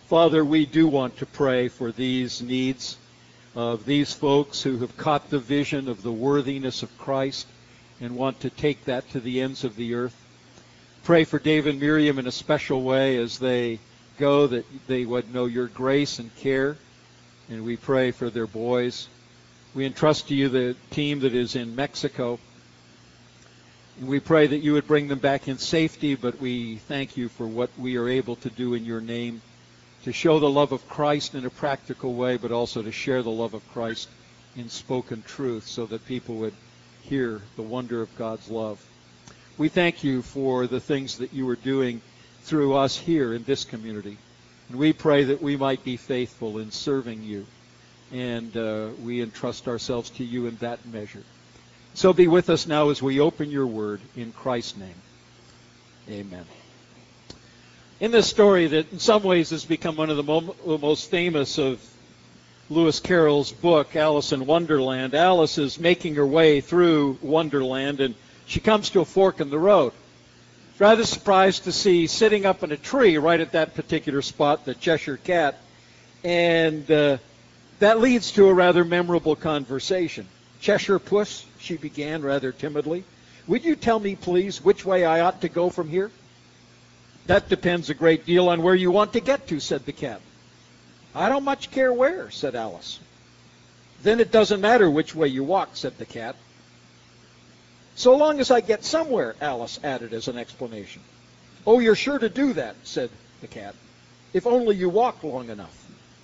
Father, we do want to pray for these needs of these folks who have caught the vision of the worthiness of Christ and want to take that to the ends of the earth. Pray for Dave and Miriam in a special way as they go, that they would know your grace and care. And we pray for their boys. We entrust to you the team that is in Mexico. And we pray that you would bring them back in safety, but we thank you for what we are able to do in your name, to show the love of Christ in a practical way, but also to share the love of Christ in spoken truth so that people would hear the wonder of God's love. We thank you for the things that you are doing through us here in this community. And we pray that we might be faithful in serving you. And we entrust ourselves to you in that measure. So be with us now as we open your word in Christ's name. Amen. In this story that in some ways has become one of the most famous of Lewis Carroll's book, Alice in Wonderland, Alice is making her way through Wonderland, and she comes to a fork in the road. Rather surprised to see sitting up in a tree right at that particular spot the Cheshire Cat, and that leads to a rather memorable conversation. "Cheshire Puss," she began rather timidly, "would you tell me, please, which way I ought to go from here?" "That depends a great deal on where you want to get to," said the cat. "I don't much care where," said Alice. "Then it doesn't matter which way you walk," said the cat. "So long as I get somewhere," Alice added as an explanation. "Oh, you're sure to do that," said the cat, "if only you walk long enough."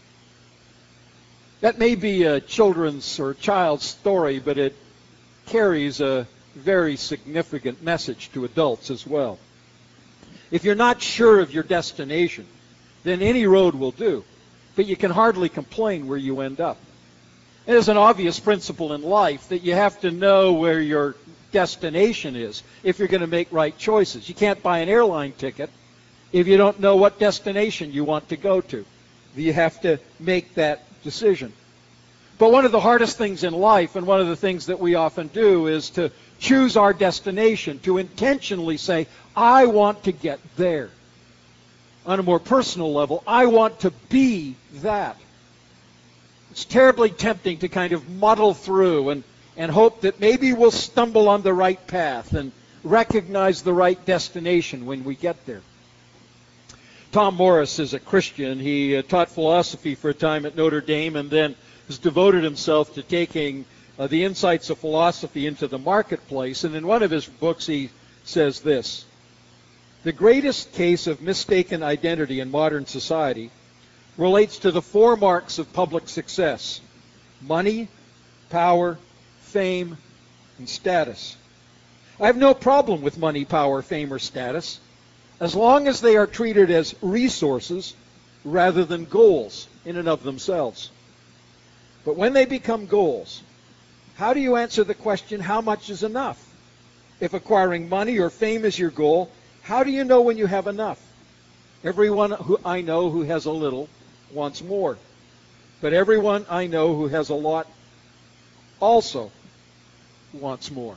That may be a children's or child's story, but it carries a very significant message to adults as well. If you're not sure of your destination, then any road will do, but you can hardly complain where you end up. It is an obvious principle in life that you have to know where your destination is if you're going to make right choices. You can't buy an airline ticket if you don't know what destination you want to go to. You have to make that decision. But one of the hardest things in life, and one of the things that we often do, is to choose our destination, to intentionally say, I want to get there. On a more personal level, I want to be that. It's terribly tempting to kind of muddle through and hope that maybe we'll stumble on the right path and recognize the right destination when we get there. Tom Morris is a Christian. He taught philosophy for a time at Notre Dame and then has devoted himself to taking the insights of philosophy into the marketplace. And in one of his books he says this: "The greatest case of mistaken identity in modern society relates to the four marks of public success: money, power, fame, and status. I have no problem with money, power, fame, or status, as long as they are treated as resources rather than goals in and of themselves. But when they become goals, how do you answer the question, how much is enough? If acquiring money or fame is your goal, how do you know when you have enough? Everyone who I know who has a little wants more, but everyone I know who has a lot also wants more."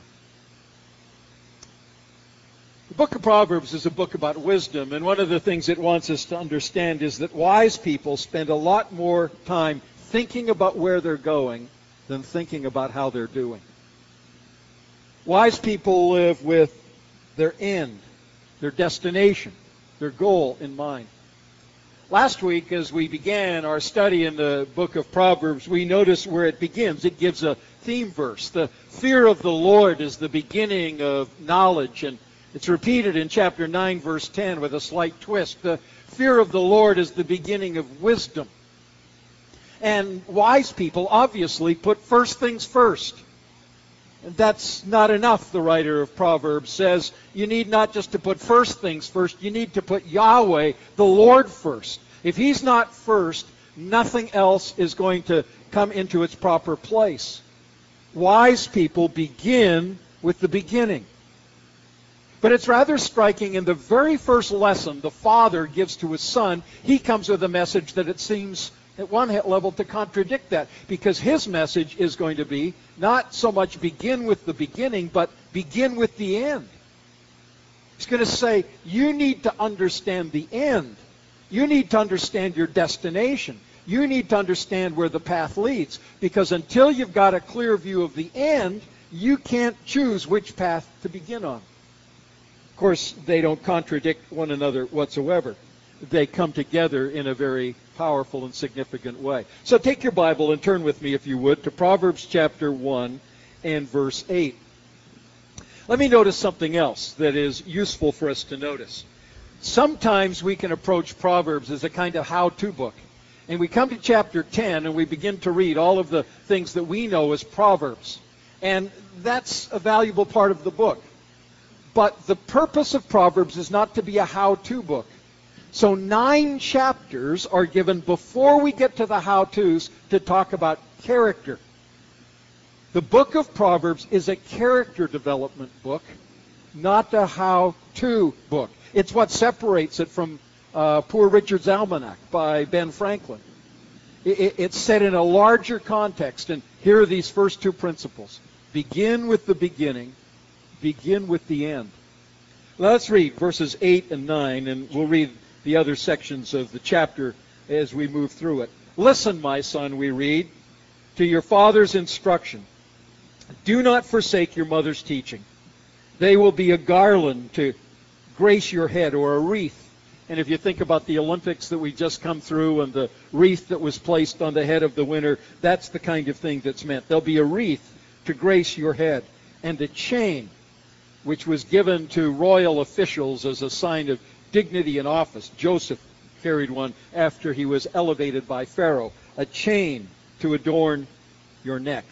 The book of Proverbs is a book about wisdom, and one of the things it wants us to understand is that wise people spend a lot more time thinking about where they're going than thinking about how they're doing. Wise people live with their end, their destination, their goal in mind. Last week, as we began our study in the book of Proverbs, we noticed where it begins. It gives a theme verse. The fear of the Lord is the beginning of knowledge, and it's repeated in chapter 9, verse 10 with a slight twist. The fear of the Lord is the beginning of wisdom. And wise people obviously put first things first. And that's not enough, the writer of Proverbs says. You need not just to put first things first, you need to put Yahweh, the Lord, first. If He's not first, nothing else is going to come into its proper place. Wise people begin with the beginning. But it's rather striking, in the very first lesson the father gives to his son, he comes with a message that it seems at one level to contradict that, because his message is going to be not so much begin with the beginning, but begin with the end. He's going to say, you need to understand the end. You need to understand your destination. You need to understand where the path leads, because until you've got a clear view of the end, you can't choose which path to begin on. Of course, they don't contradict one another whatsoever. They come together in a very powerful and significant way. So take your Bible and turn with me, if you would, to Proverbs chapter 1 and verse 8. Let me notice something else that is useful for us to notice. Sometimes we can approach Proverbs as a kind of how-to book. And we come to chapter 10 and we begin to read all of the things that we know as Proverbs. And that's a valuable part of the book. But the purpose of Proverbs is not to be a how-to book. So 9 chapters are given before we get to the how-tos to talk about character. The book of Proverbs is a character development book, not a how-to book. It's what separates it from Poor Richard's Almanac by Ben Franklin. It's set in a larger context, and here are these first 2 principles. Begin with the beginning, begin with the end. Let's read verses 8 and 9, and we'll read the other sections of the chapter as we move through it. Listen, my son, we read, to your father's instruction. Do not forsake your mother's teaching. They will be a garland to grace your head, or a wreath. And if you think about the Olympics that we just come through and the wreath that was placed on the head of the winner, that's the kind of thing that's meant. There'll be a wreath to grace your head, and a chain, which was given to royal officials as a sign of dignity and office. Joseph carried one after he was elevated by Pharaoh. A chain to adorn your neck.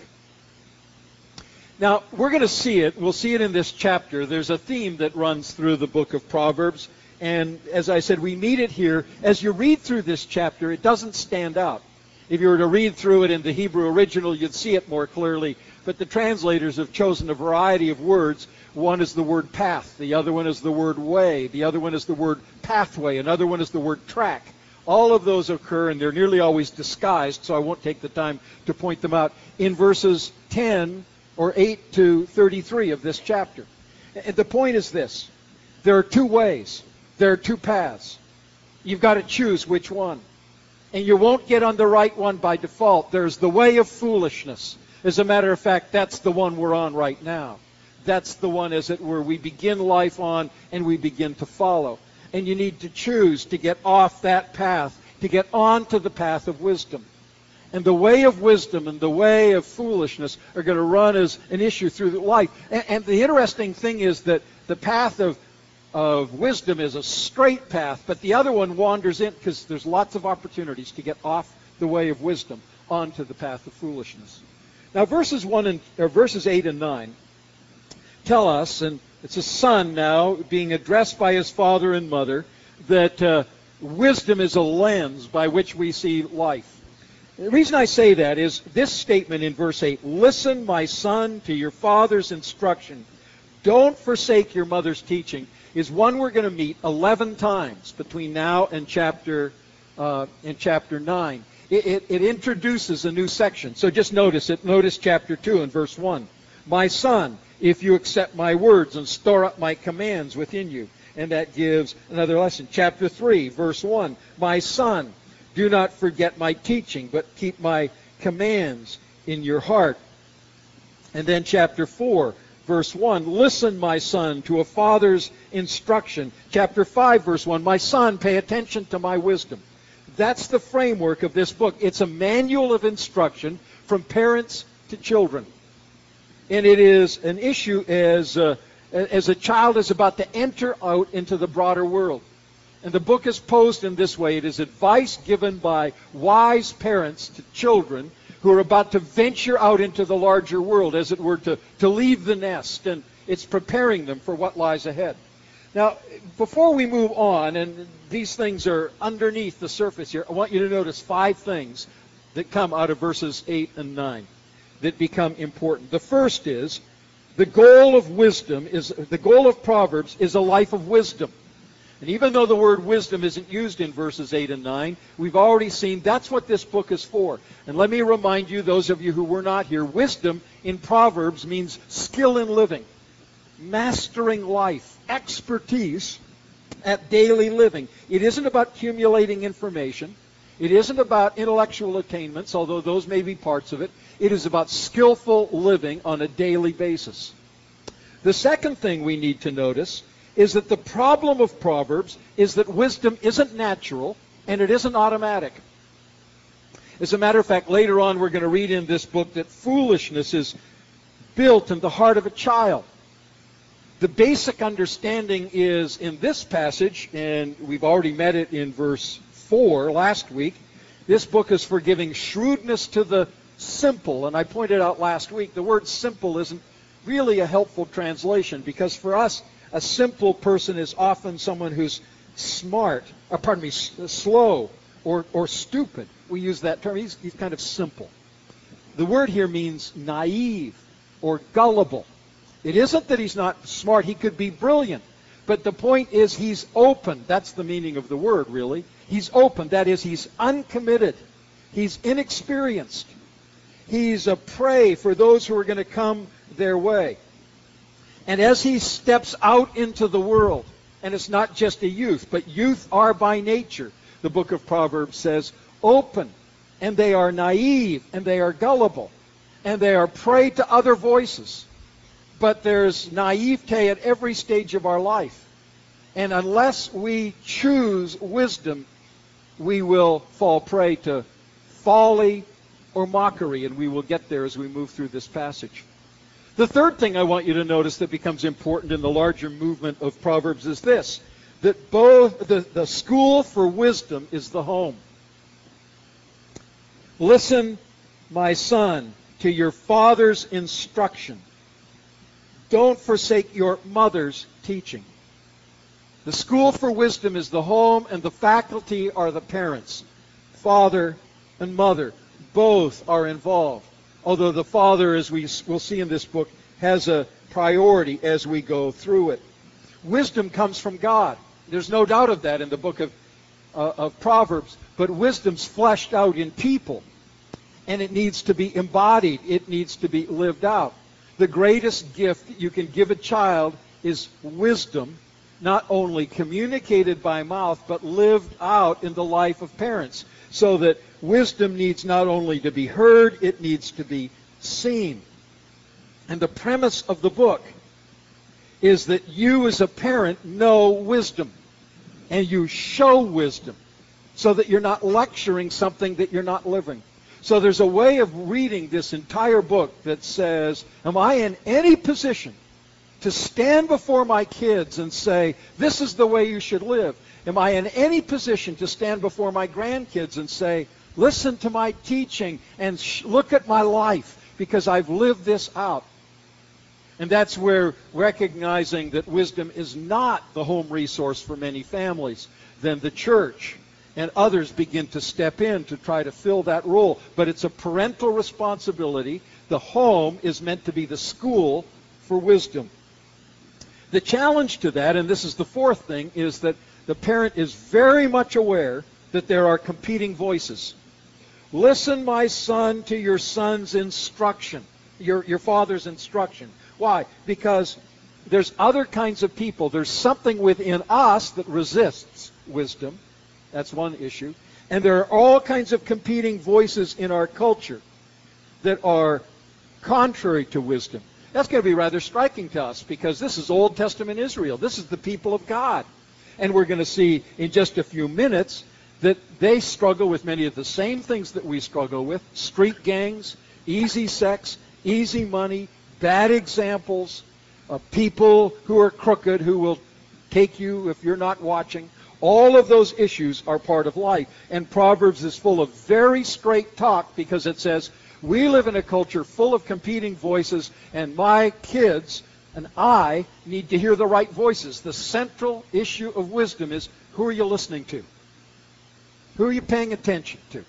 Now, we're going to see it. We'll see it in this chapter. There's a theme that runs through the book of Proverbs. And as I said, we meet it here. As you read through this chapter, it doesn't stand out. If you were to read through it in the Hebrew original, you'd see it more clearly. But the translators have chosen a variety of words. One is the word path. The other one is the word way. The other one is the word pathway. Another one is the word track. All of those occur, and they're nearly always disguised, so I won't take the time to point them out, in verses 10 or 8 to 33 of this chapter. And the point is this. There are 2 ways. There are 2 paths. You've got to choose which one. And you won't get on the right one by default. There's the way of foolishness. As a matter of fact, that's the one we're on right now. That's the one, as it were, we begin life on and we begin to follow. And you need to choose to get off that path, to get onto the path of wisdom. And the way of wisdom and the way of foolishness are going to run as an issue through life. And the interesting thing is that the path of wisdom is a straight path, but the other one wanders in because there's lots of opportunities to get off the way of wisdom onto the path of foolishness. Now, verses 8 and 9 tell us, and it's a son now being addressed by his father and mother, that wisdom is a lens by which we see life. The reason I say that is this statement in verse 8, listen, my son, to your father's instruction. Don't forsake your mother's teaching, is one we're going to meet 11 times between now and chapter 9. It introduces a new section. So just notice it. Notice chapter 2 and verse 1. My son, if you accept my words and store up my commands within you. And that gives another lesson. Chapter 3, verse 1. My son, do not forget my teaching, but keep my commands in your heart. And then chapter 4, verse 1. Listen, my son, to a father's instruction. Chapter 5, verse 1. My son, pay attention to my wisdom. That's the framework of this book. It's a manual of instruction from parents to children. And it is an issue as a child is about to enter out into the broader world. And the book is posed in this way. It is advice given by wise parents to children who are about to venture out into the larger world, as it were, to leave the nest. And it's preparing them for what lies ahead. Now, before we move on, and these things are underneath the surface here, I want you to notice 5 things that come out of verses 8 and 9 that become important. The first is the goal of Proverbs is a life of wisdom. And even though the word wisdom isn't used in verses 8 and 9, we've already seen that's what this book is for. And let me remind you, those of you who were not here, wisdom in Proverbs means skill in living, mastering life, expertise at daily living. It isn't about accumulating information. It isn't about intellectual attainments, although those may be parts of it. It is about skillful living on a daily basis. The second thing we need to notice is that the problem of Proverbs is that wisdom isn't natural and it isn't automatic. As a matter of fact, later on we're going to read in this book that foolishness is built in the heart of a child. The basic understanding is in this passage, and we've already met it in verse 4 last week, this book is for giving shrewdness to the simple. And I pointed out last week, the word simple isn't really a helpful translation, because for us, a simple person is often someone who's slow or stupid. We use that term. He's kind of simple. The word here means naive or gullible. It isn't that he's not smart. He could be brilliant. But the point is he's open. That's the meaning of the word, really. He's open. That is, he's uncommitted. He's inexperienced. He's a prey for those who are going to come their way. And as he steps out into the world, and it's not just a youth, but youth are by nature, the book of Proverbs says, open, and they are naive, and they are gullible, and they are prey to other voices. But there's naivete at every stage of our life. And unless we choose wisdom, we will fall prey to folly or mockery, and we will get there as we move through this passage. The third thing I want you to notice that becomes important in the larger movement of Proverbs is this, that both the school for wisdom is the home. Listen, my son, to your father's instruction. Don't forsake your mother's teaching. The school for wisdom is the home, and the faculty are the parents. Father and mother, both are involved. Although the father, as we will see in this book, has a priority as we go through it. Wisdom comes from God. There's no doubt of that in the book of Proverbs. But wisdom's fleshed out in people. And it needs to be embodied. It needs to be lived out. The greatest gift you can give a child is wisdom, not only communicated by mouth, but lived out in the life of parents. So that wisdom needs not only to be heard, it needs to be seen. And the premise of the book is that you as a parent know wisdom. And you show wisdom. So that you're not lecturing something that you're not living. So there's a way of reading this entire book that says, am I in any position to stand before my kids and say, this is the way you should live? Am I in any position to stand before my grandkids and say, listen to my teaching and look at my life because I've lived this out? And that's where recognizing that wisdom is not the home resource for many families, then the church and others begin to step in to try to fill that role. But it's a parental responsibility. The home is meant to be the school for wisdom. The challenge to that, and this is the fourth thing, is that the parent is very much aware that there are competing voices. Listen, my son, to your son's instruction, your father's instruction. Why? Because there's other kinds of people. There's something within us that resists wisdom. That's one issue. And there are all kinds of competing voices in our culture that are contrary to wisdom. That's going to be rather striking to us because this is Old Testament Israel. This is the people of God. And we're going to see in just a few minutes that they struggle with many of the same things that we struggle with. Street gangs, easy sex, easy money, bad examples, people who are crooked, who will take you if you're not watching. All of those issues are part of life. And Proverbs is full of very straight talk because it says, we live in a culture full of competing voices, and my kids and I need to hear the right voices. The central issue of wisdom is, who are you listening to? Who are you paying attention to?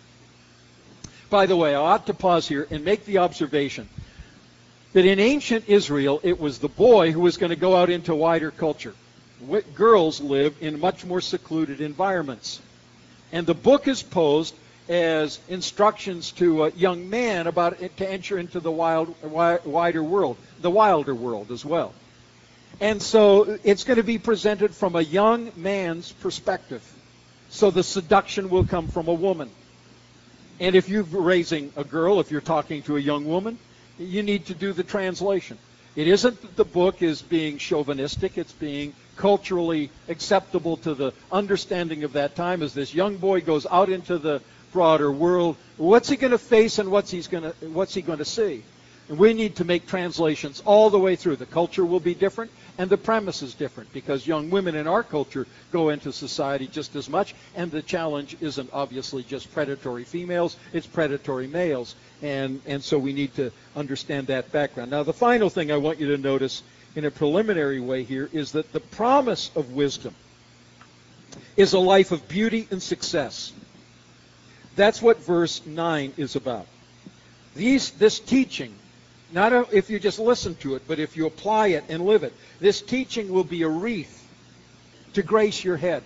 By the way, I ought to pause here and make the observation that in ancient Israel, it was the boy who was going to go out into wider culture. Girls live in much more secluded environments. And the book is posed as instructions to a young man about to enter into the wider world, the wilder world as well. And so it's going to be presented from a young man's perspective. So the seduction will come from a woman. And if you're raising a girl, if you're talking to a young woman, you need to do the translation. It isn't that the book is being chauvinistic. It's being culturally acceptable to the understanding of that time. As this young boy goes out into the broader world, what's he going to face and what's he going to see? And we need to make translations all the way through. The culture will be different, and the premise is different, because young women in our culture go into society just as much, and the challenge isn't obviously just predatory females, it's predatory males. And so we need to understand that background. Now, the final thing I want you to notice in a preliminary way here is that the promise of wisdom is a life of beauty and success. That's what verse 9 is about. This teaching, not if you just listen to it, but if you apply it and live it, this teaching will be a wreath to grace your head.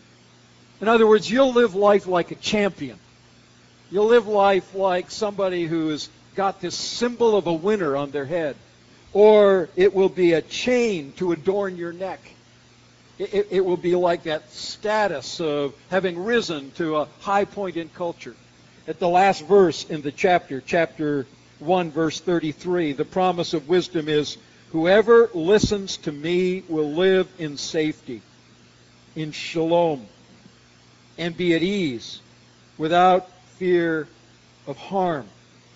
In other words, you'll live life like a champion. You'll live life like somebody who has got this symbol of a winner on their head. Or it will be a chain to adorn your neck. It will be like that status of having risen to a high point in culture. At the last verse in the chapter 1, verse 33, the promise of wisdom is, whoever listens to me will live in safety, in shalom, and be at ease, without fear of harm.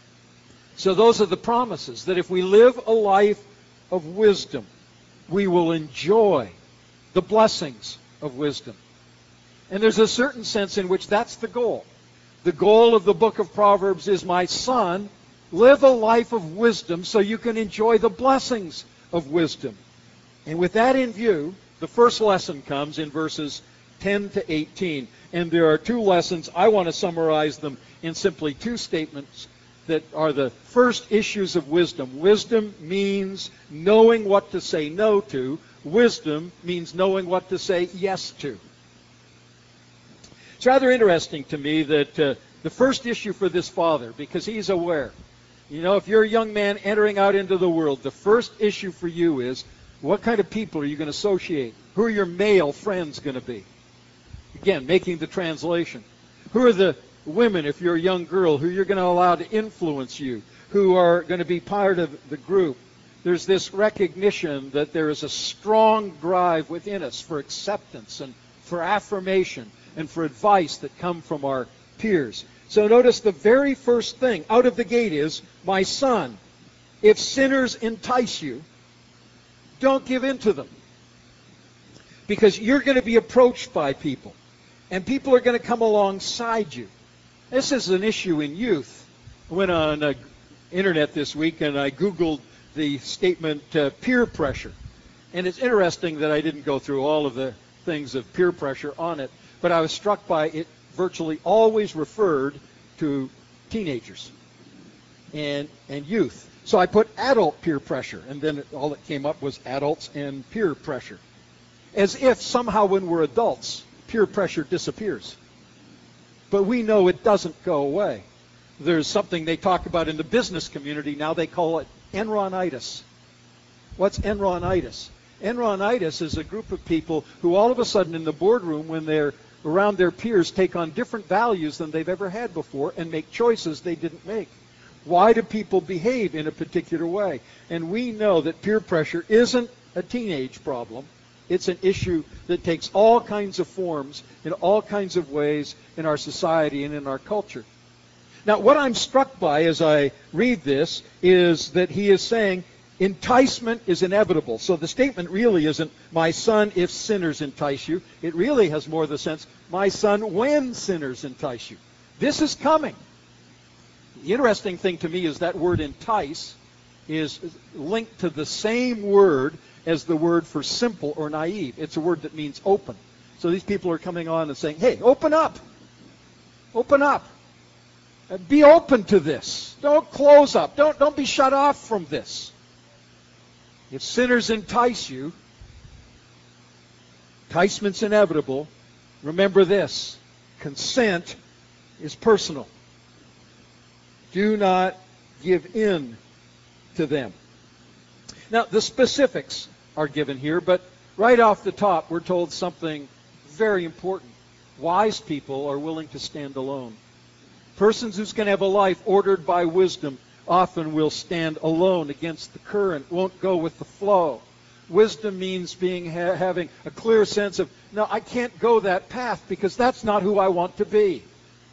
So those are the promises, that if we live a life of wisdom, we will enjoy the blessings of wisdom. And there's a certain sense in which that's the goal. The goal of the book of Proverbs is, my son, live a life of wisdom so you can enjoy the blessings of wisdom. And with that in view, the first lesson comes in verses 10 to 18. And there are two lessons. I want to summarize them in simply two statements that are the first issues of wisdom. Wisdom means knowing what to say no to. Wisdom means knowing what to say yes to. It's rather interesting to me that the first issue for this father, because he's aware, if you're a young man entering out into the world, the first issue for you is, what kind of people are you going to associate? Who are your male friends going to be? Again, making the translation. Who are the women, if you're a young girl, who you're going to allow to influence you, who are going to be part of the group? There's this recognition that there is a strong drive within us for acceptance and for affirmation and for advice that come from our peers. So notice the very first thing out of the gate is, my son, if sinners entice you, don't give in to them. Because you're going to be approached by people. And people are going to come alongside you. This is an issue in youth. I went on the internet this week and I Googled the statement peer pressure. And it's interesting that I didn't go through all of the things of peer pressure on it, but I was struck by it virtually always referred to teenagers and youth. So I put adult peer pressure, and then all that came up was adults and peer pressure. As if somehow when we're adults, peer pressure disappears. But we know it doesn't go away. There's something they talk about in the business community now. They call it Enronitis. What's Enronitis? Enronitis is a group of people who all of a sudden in the boardroom, when they're around their peers, take on different values than they've ever had before and make choices they didn't make. Why do people behave in a particular way? And we know that peer pressure isn't a teenage problem. It's an issue that takes all kinds of forms in all kinds of ways in our society and in our culture. Now, what I'm struck by as I read this is that he is saying enticement is inevitable. So the statement really isn't, my son, if sinners entice you. It really has more the sense, my son, when sinners entice you. This is coming. The interesting thing to me is that word entice is linked to the same word as the word for simple or naive. It's a word that means open. So these people are coming on and saying, hey, open up. Open up. Be open to this. Don't close up. Don't be shut off from this. If sinners entice you, enticement's inevitable. Remember this, consent is personal. Do not give in to them. Now, the specifics are given here, but right off the top, we're told something very important. Wise people are willing to stand alone. Persons who's going to have a life ordered by wisdom often will stand alone against the current, won't go with the flow. Wisdom means having a clear sense of, no, I can't go that path because that's not who I want to be.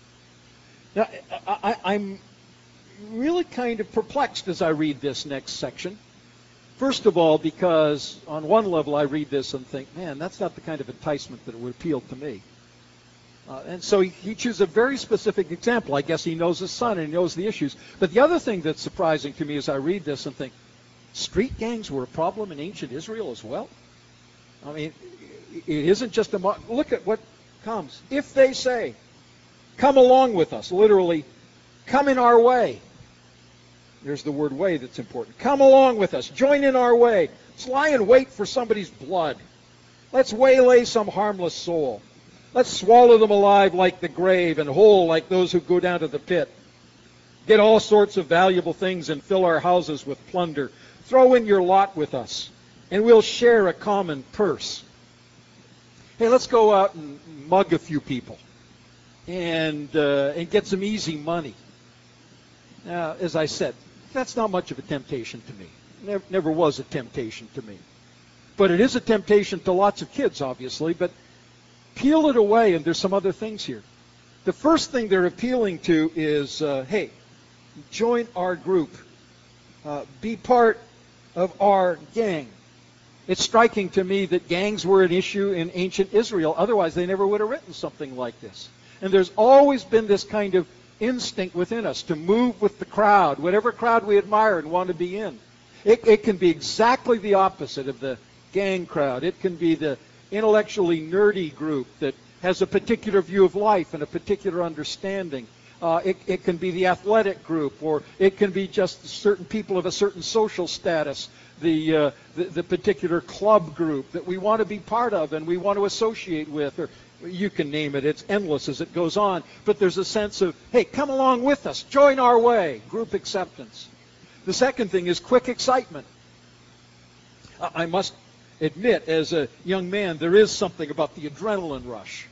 Now, I'm really kind of perplexed as I read this next section. First of all, because on one level I read this and think, man, that's not the kind of enticement that would appeal to me. And so he chooses a very specific example. I guess he knows his son and he knows the issues. But the other thing that's surprising to me as I read this and think, street gangs were a problem in ancient Israel as well? I mean, it isn't just a... Look at what comes. If they say, come along with us, literally, come in our way. There's the word way that's important. Come along with us. Join in our way. Let's lie in wait for somebody's blood. Let's waylay some harmless soul. Let's swallow them alive like the grave and whole like those who go down to the pit. Get all sorts of valuable things and fill our houses with plunder. Throw in your lot with us, and we'll share a common purse. Hey, let's go out and mug a few people and get some easy money. Now, as I said, that's not much of a temptation to me. Never was a temptation to me. But it is a temptation to lots of kids, obviously, but peel it away, and there's some other things here. The first thing they're appealing to is, hey, join our group. Be part of our gang. It's striking to me that gangs were an issue in ancient Israel. Otherwise, they never would have written something like this. And there's always been this kind of instinct within us to move with the crowd, whatever crowd we admire and want to be in. It can be exactly the opposite of the gang crowd. It can be the intellectually nerdy group that has a particular view of life and a particular understanding. It can be the athletic group, or it can be just certain people of a certain social status, the particular club group that we want to be part of and we want to associate with, or you can name it. It's endless as it goes on. But there's a sense of, hey, come along with us, join our way, group acceptance. The second thing is quick excitement. I must admit, as a young man, there is something about the adrenaline rush,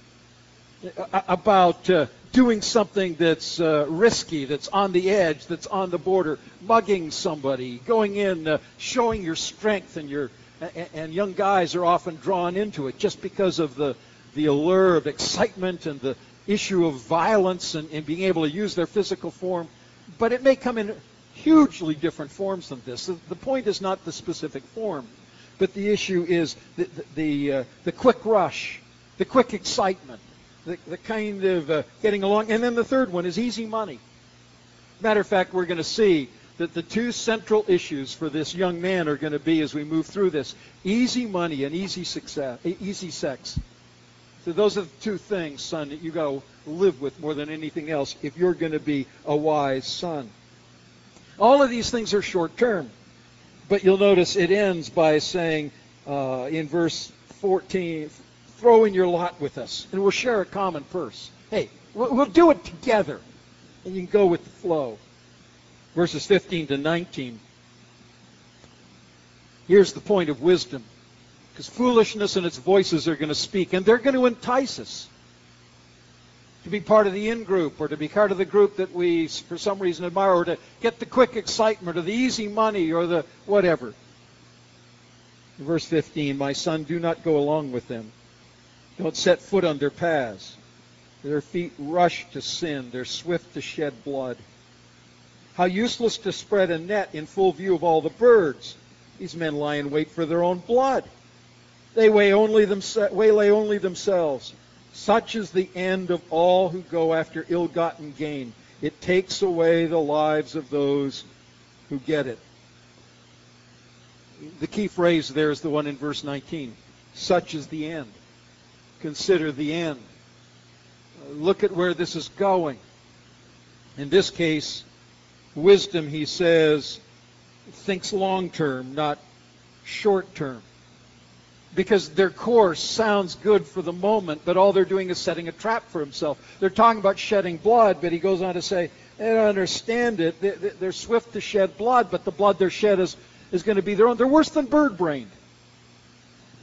about doing something that's risky, that's on the edge, that's on the border, mugging somebody, going in, showing your strength, and young guys are often drawn into it just because of the allure of excitement and the issue of violence and being able to use their physical form. But it may come in hugely different forms than this. The point is not the specific form, but the issue is the quick rush, the quick excitement, the kind of getting along. And then the third one is easy money. Matter of fact, we're going to see that the two central issues for this young man are going to be, as we move through this, easy money and easy sex. So those are the two things, son, that you got to live with more than anything else if you're going to be a wise son. All of these things are short term. But you'll notice it ends by saying in verse 14, throw in your lot with us, and we'll share a common purse. Hey, we'll do it together, and you can go with the flow. Verses 15 to 19. Here's the point of wisdom. Because foolishness and its voices are going to speak, and they're going to entice us to be part of the in-group, or to be part of the group that we, for some reason, admire, or to get the quick excitement, or the easy money, or the whatever. In verse 15, my son, do not go along with them. Don't set foot on their paths. Their feet rush to sin. They're swift to shed blood. How useless to spread a net in full view of all the birds. These men lie in wait for their own blood. They waylay only themselves. Such is the end of all who go after ill-gotten gain. It takes away the lives of those who get it. The key phrase there is the one in verse 19. Such is the end. Consider the end. Look at where this is going. In this case, wisdom, he says, thinks long-term, not short-term. Because their course sounds good for the moment, but all they're doing is setting a trap for himself. They're talking about shedding blood, but he goes on to say, they don't understand it. They're swift to shed blood, but the blood they're shed is going to be their own. They're worse than bird-brained.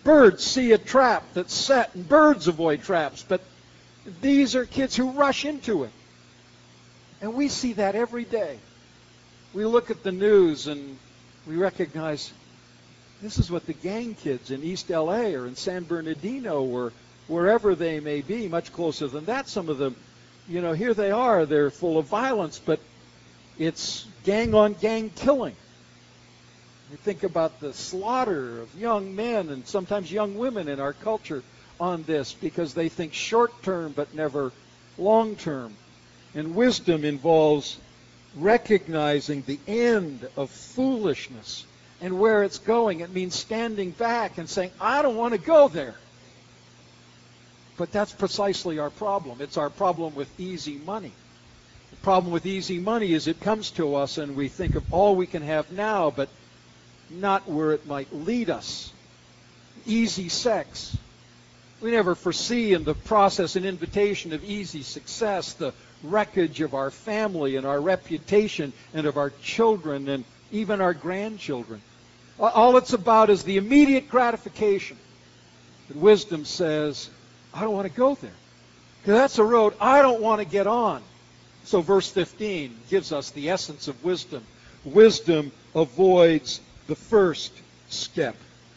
Birds see a trap that's set, and birds avoid traps. But these are kids who rush into it. And we see that every day. We look at the news and we recognize this is what the gang kids in East L.A. or in San Bernardino or wherever they may be, much closer than that. Some of them, here they are. They're full of violence, but it's gang-on-gang killing. You think about the slaughter of young men and sometimes young women in our culture on this because they think short-term but never long-term. And wisdom involves recognizing the end of foolishness and where it's going. It means standing back and saying, I don't want to go there. But that's precisely our problem. It's our problem with easy money. The problem with easy money is it comes to us and we think of all we can have now, but not where it might lead us. Easy sex. We never foresee in the process and invitation of easy success the wreckage of our family and our reputation and of our children and even our grandchildren. All it's about is the immediate gratification. But wisdom says, I don't want to go there. Because that's a road I don't want to get on. So verse 15 gives us the essence of wisdom. Wisdom avoids the first step.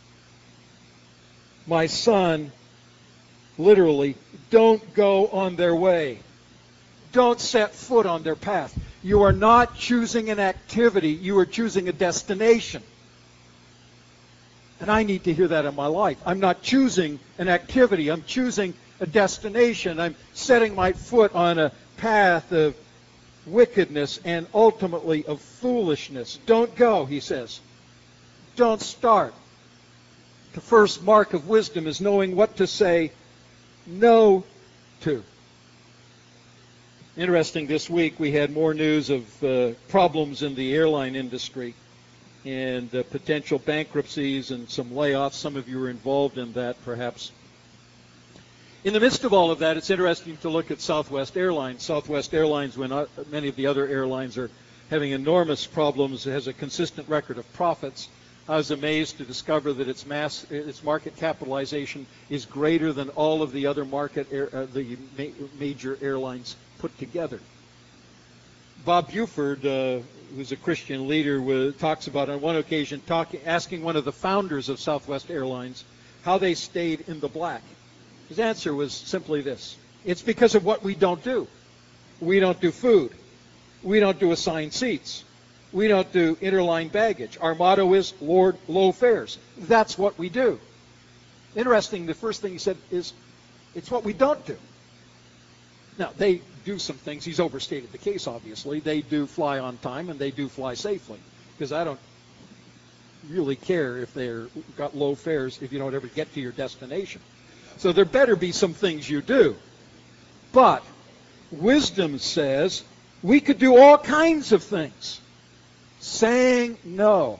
My son, literally, don't go on their way. Don't set foot on their path. You are not choosing an activity. You are choosing a destination. And I need to hear that in my life. I'm not choosing an activity. I'm choosing a destination. I'm setting my foot on a path of wickedness and ultimately of foolishness. Don't go, he says. Don't start. The first mark of wisdom is knowing what to say no to. Interesting, this week we had more news of problems in the airline industry and potential bankruptcies and some layoffs. Some of you were involved in that, perhaps. In the midst of all of that, it's interesting to look at Southwest Airlines. Southwest Airlines, when many of the other airlines are having enormous problems, has a consistent record of profits. I was amazed to discover that its market capitalization is greater than all of the other major airlines put together. Bob Buford, who's a Christian leader, talks about on one occasion asking one of the founders of Southwest Airlines how they stayed in the black. His answer was simply this: it's because of what we don't do. We don't do food. We don't do assigned seats. We don't do interline baggage. Our motto is Lord, low fares. That's what we do. Interesting, the first thing he said is, it's what we don't do. Now, they do some things. He's overstated the case, obviously. They do fly on time, and they do fly safely. Because I don't really care if they've got low fares if you don't ever get to your destination. So there better be some things you do. But wisdom says we could do all kinds of things. Saying no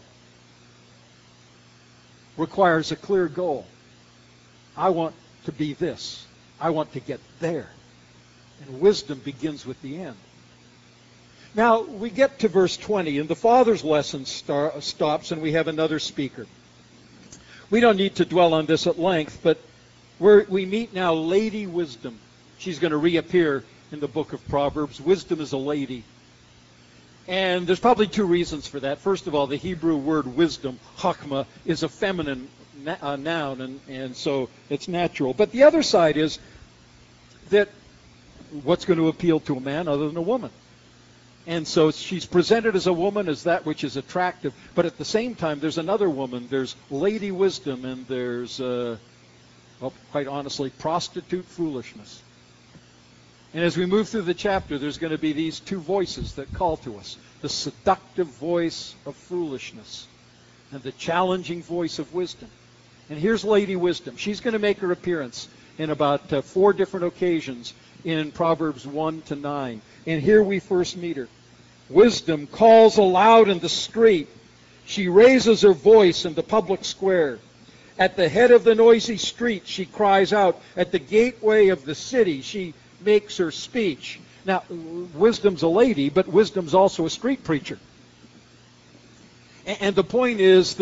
requires a clear goal. I want to be this. I want to get there. And wisdom begins with the end. Now, we get to verse 20, and the Father's lesson stops, and we have another speaker. We don't need to dwell on this at length, but we meet now Lady Wisdom. She's going to reappear in the book of Proverbs. Wisdom is a lady. And there's probably two reasons for that. First of all, the Hebrew word wisdom, chokmah, is a feminine noun, and so it's natural. But the other side is that what's going to appeal to a man other than a woman? And so she's presented as a woman, as that which is attractive. But at the same time, there's another woman. There's Lady Wisdom, and there's, quite honestly, prostitute foolishness. And as we move through the chapter, there's going to be these two voices that call to us. The seductive voice of foolishness and the challenging voice of wisdom. And here's Lady Wisdom. She's going to make her appearance in about 4 different occasions in Proverbs 1 to 9. And here we first meet her. Wisdom calls aloud in the street. She raises her voice in the public square. At the head of the noisy street, she cries out. At the gateway of the city, she makes her speech. Now, wisdom's a lady, but wisdom's also a street preacher. And the point is that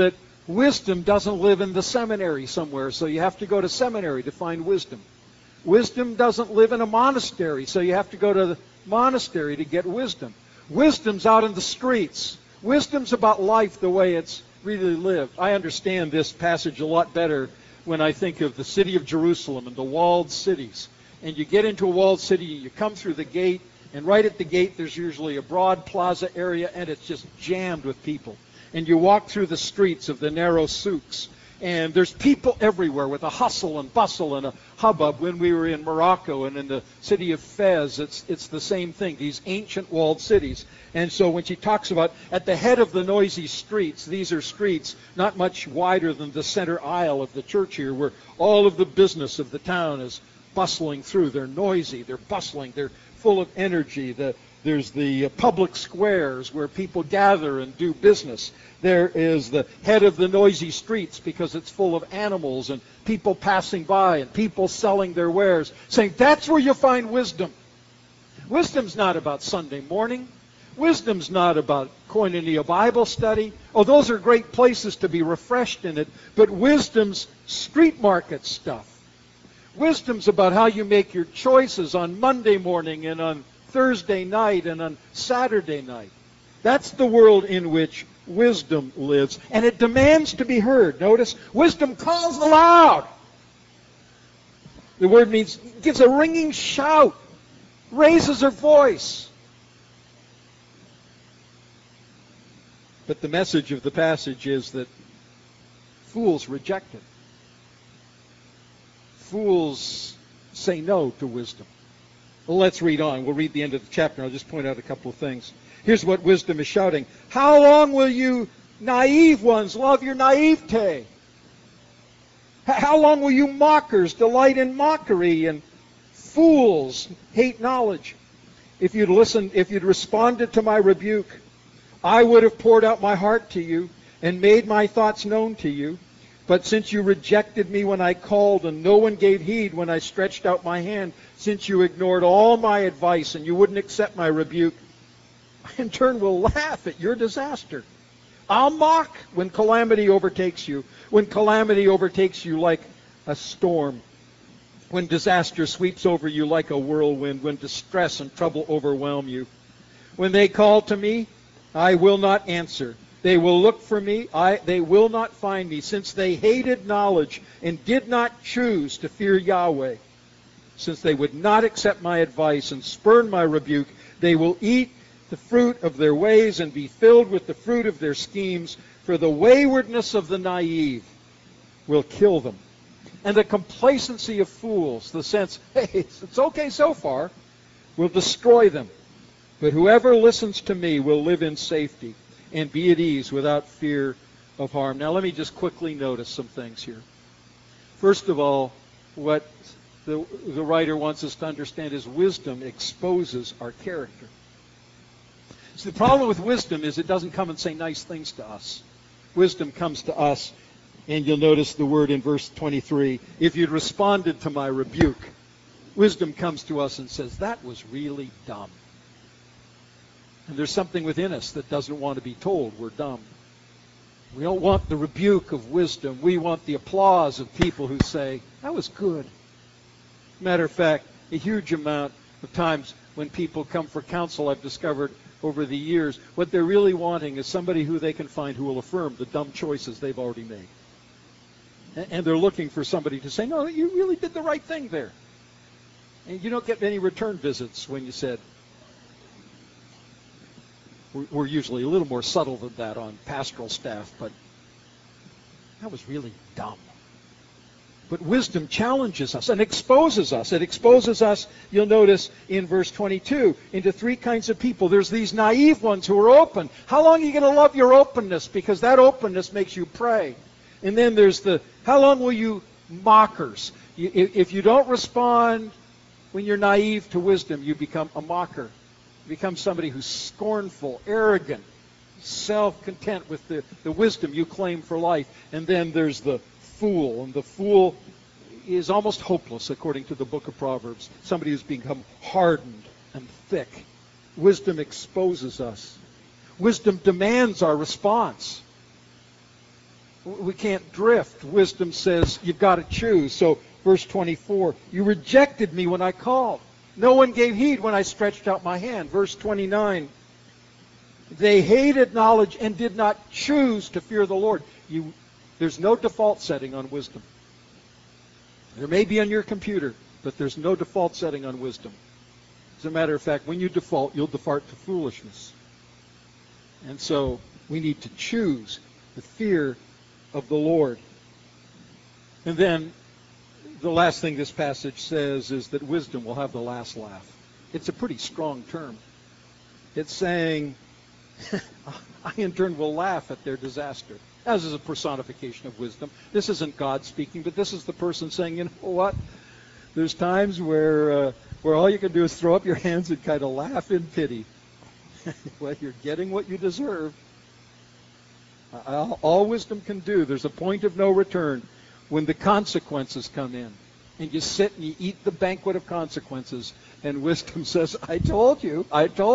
Wisdom doesn't live in the seminary somewhere, so you have to go to seminary to find wisdom. Wisdom doesn't live in a monastery, so you have to go to the monastery to get wisdom. Wisdom's out in the streets. Wisdom's about life the way it's really lived. I understand this passage a lot better when I think of the city of Jerusalem and the walled cities. And you get into a walled city, you come through the gate, and right at the gate there's usually a broad plaza area, and it's just jammed with people. And you walk through the streets of the narrow souks, and there's people everywhere with a hustle and bustle and a hubbub. When we were in Morocco and in the city of Fez, it's the same thing, these ancient walled cities. And so when she talks about at the head of the noisy streets, these are streets not much wider than the center aisle of the church here, where all of the business of the town is bustling through. They're noisy, they're bustling, they're full of energy. There's the public squares where people gather and do business. There is the head of the noisy streets because it's full of animals and people passing by and people selling their wares, saying that's where you find wisdom. Wisdom's not about Sunday morning. Wisdom's not about Koinonia Bible study. Oh, those are great places to be refreshed in it, but wisdom's street market stuff. Wisdom's about how you make your choices on Monday morning and on Thursday night and on Saturday night. That's the world in which wisdom lives, and it demands to be heard. Notice, wisdom calls aloud. The word means gives a ringing shout, raises her voice. But the message of the passage is that fools reject it. Fools say no to wisdom. Well, let's read on. We'll read the end of the chapter. I'll just point out a couple of things. Here's what wisdom is shouting. How long will you naive ones love your naivete? How long will you mockers delight in mockery and fools hate knowledge? If you'd listened, if you'd responded to my rebuke, I would have poured out my heart to you and made my thoughts known to you. But since you rejected me when I called and no one gave heed when I stretched out my hand, since you ignored all my advice and you wouldn't accept my rebuke, I in turn will laugh at your disaster. I'll mock when calamity overtakes you, when calamity overtakes you like a storm, when disaster sweeps over you like a whirlwind, when distress and trouble overwhelm you. When they call to me, I will not answer. They will look for me, they will not find me, since they hated knowledge and did not choose to fear Yahweh. Since they would not accept my advice and spurn my rebuke, they will eat the fruit of their ways and be filled with the fruit of their schemes, for the waywardness of the naive will kill them. And the complacency of fools, the sense, hey, it's okay so far, will destroy them. But whoever listens to me will live in safety and be at ease without fear of harm. Now let me just quickly notice some things here. First of all, what the writer wants us to understand is wisdom exposes our character. So the problem with wisdom is it doesn't come and say nice things to us. Wisdom comes to us, and you'll notice the word in verse 23, if you'd responded to my rebuke. Wisdom comes to us and says, that was really dumb. And there's something within us that doesn't want to be told we're dumb. We don't want the rebuke of wisdom. We want the applause of people who say, that was good. Matter of fact, a huge amount of times when people come for counsel, I've discovered over the years, what they're really wanting is somebody who they can find who will affirm the dumb choices they've already made. And they're looking for somebody to say, no, you really did the right thing there. And you don't get any return visits when you said, we're usually a little more subtle than that on pastoral staff, but that was really dumb. But wisdom challenges us and exposes us. It exposes us, you'll notice in verse 22, into three kinds of people. There's these naive ones who are open. How long are you going to love your openness? Because that openness makes you pray. And then there's the, how long will you mockers? If you don't respond when you're naive to wisdom, you become a mocker. You become somebody who's scornful, arrogant, self-content with the wisdom you claim for life. And then there's the fool, and the fool is almost hopeless, according to the book of Proverbs. Somebody who's become hardened and thick. Wisdom exposes us. Wisdom demands our response. We can't drift. Wisdom says you've got to choose. So verse 24, you rejected me when I called. No one gave heed when I stretched out my hand. Verse 29, they hated knowledge and did not choose to fear the Lord. There's no default setting on wisdom. There may be on your computer, but there's no default setting on wisdom. As a matter of fact, when you default, you'll default to foolishness. And so we need to choose the fear of the Lord. And then the last thing this passage says is that wisdom will have the last laugh. It's a pretty strong term. It's saying, I in turn will laugh at their disaster. As is a personification of wisdom. This isn't God speaking, but this is the person saying, you know what? There's times where all you can do is throw up your hands and kind of laugh in pity. Well, you're getting what you deserve. All wisdom can do, there's a point of no return when the consequences come in. And you sit and you eat the banquet of consequences. And wisdom says, I told you.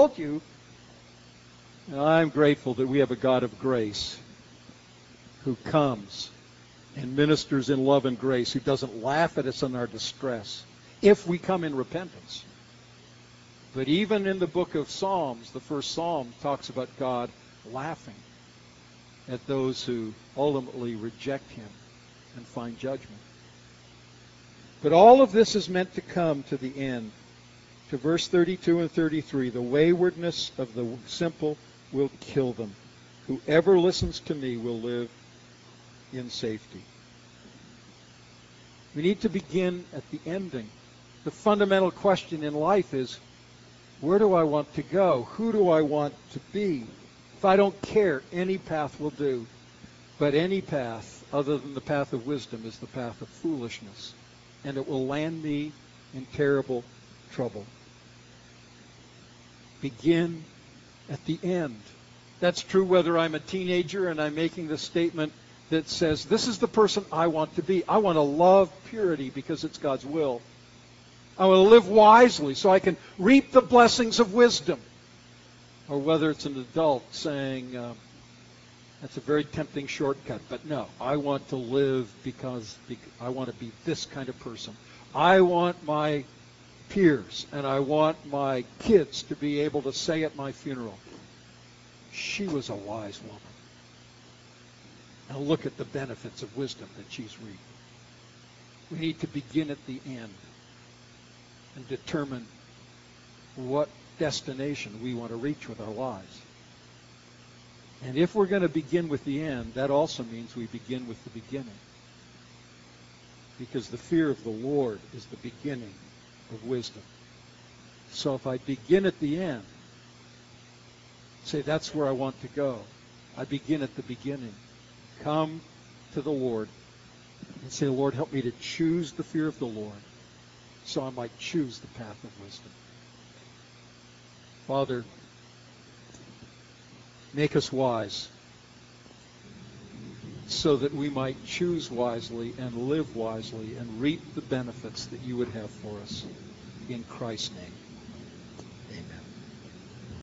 And I'm grateful that we have a God of grace who comes and ministers in love and grace, who doesn't laugh at us in our distress if we come in repentance. But even in the book of Psalms, the first Psalm talks about God laughing at those who ultimately reject him and find judgment. But all of this is meant to come to the end. To verse 32 and 33, the waywardness of the simple will kill them. Whoever listens to me will live in safety. We need to begin at the ending. The fundamental question in life is, where do I want to go? Who do I want to be? If I don't care, any path will do. But any path other than the path of wisdom is the path of foolishness. And it will land me in terrible trouble. Begin at the end. That's true whether I'm a teenager and I'm making the statement that says, this is the person I want to be. I want to love purity because it's God's will. I want to live wisely so I can reap the blessings of wisdom. Or whether it's an adult saying, that's a very tempting shortcut, but no, I want to live because I want to be this kind of person. I want my peers and I want my kids to be able to say at my funeral, she was a wise woman. Now look at the benefits of wisdom that she's reaped. We need to begin at the end and determine what destination we want to reach with our lives. And if we're going to begin with the end, that also means we begin with the beginning. Because the fear of the Lord is the beginning of wisdom. So if I begin at the end, say that's where I want to go, I begin at the beginning. Come to the Lord and say, Lord, help me to choose the fear of the Lord so I might choose the path of wisdom. Father, make us wise so that we might choose wisely and live wisely and reap the benefits that you would have for us. In Christ's name.